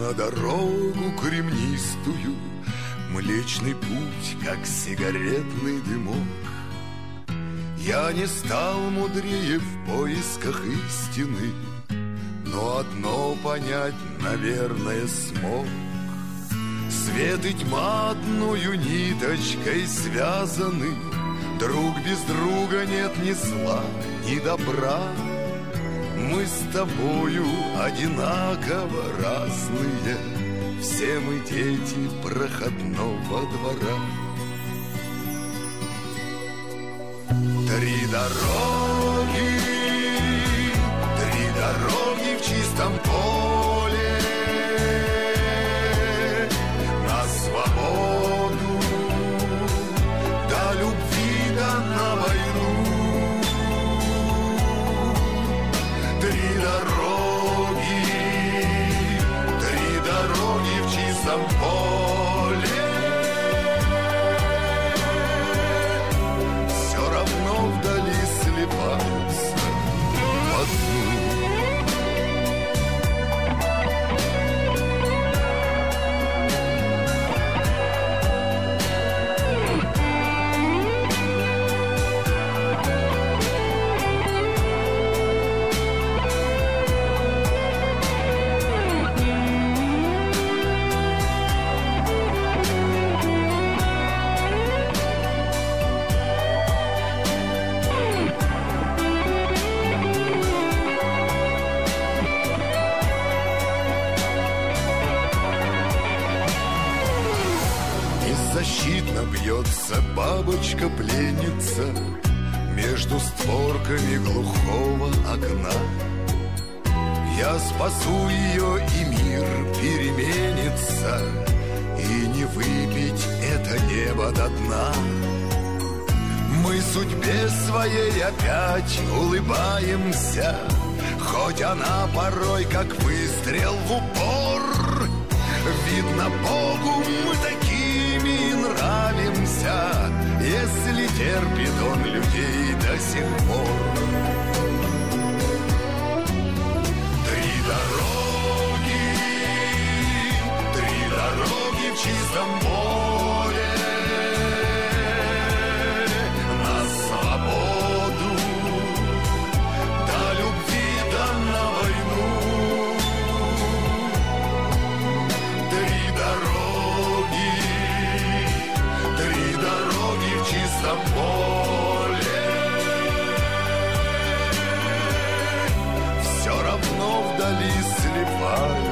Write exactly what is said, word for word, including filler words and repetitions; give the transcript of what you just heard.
на дорогу кремнистую, Млечный путь, как сигаретный дымок. Я не стал мудрее в поисках истины, но одно понять, наверное, смог. Свет и тьма одною ниточкой связаны, друг без друга нет ни зла, ни добра. Мы с тобою одинаково разные, все мы дети проходного двора. Три дороги, три дороги в чистом поле, на свободу, до любви, да на войну. Три дороги, три дороги в чистом поле, все равно вдали сливаются в одну. Беззащитно бьется бабочка-пленница между створками глухого окна. Я спасу ее, и мир переменится, и не выпить это небо до дна. Мы судьбе своей опять улыбаемся, хоть она порой как выстрел в упор. Видно, Богу мы такими нравимся, если терпит Он людей до сих пор. Три дороги, три дороги в чистом поле, на свободу, до любви, да на войну. Три дороги, три дороги в чистом поле, все равно вдали сливаются